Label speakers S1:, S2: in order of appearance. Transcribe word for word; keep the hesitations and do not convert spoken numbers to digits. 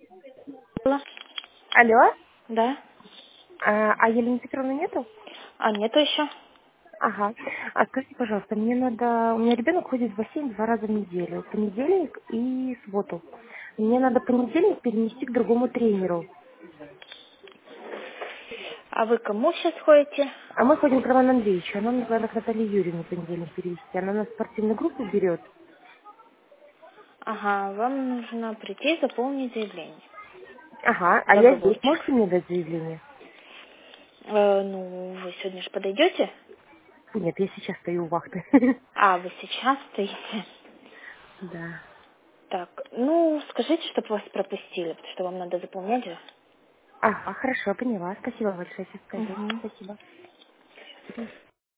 S1: Алло.
S2: Алло?
S1: Да.
S2: А, а Елены Петровны нету?
S1: А нету еще?
S2: Ага. А скажите, пожалуйста, мне надо... У меня ребенок ходит в бассейн два раза в неделю. Понедельник и субботу. Мне надо понедельник перенести к другому тренеру.
S1: А вы к кому сейчас ходите?
S2: А мы ходим к Роману Андреевичу. Она мне надо к Наталье Юрьевне понедельник перевести. Она нас в спортивную группу берет.
S1: Ага, вам нужно прийти и заполнить заявление.
S2: Ага. А я здесь.
S1: Договорчик.
S2: Можете мне дать заявление?
S1: Э, ну, вы сегодня же подойдете?
S2: Нет, я сейчас стою у вахты.
S1: А, вы сейчас стоите.
S2: Да.
S1: Так, ну, скажите, чтобы вас пропустили, потому что вам надо заполнять же.
S2: Ага, хорошо, поняла. Спасибо большое, сейчас скажу.
S1: Угу.
S2: Спасибо.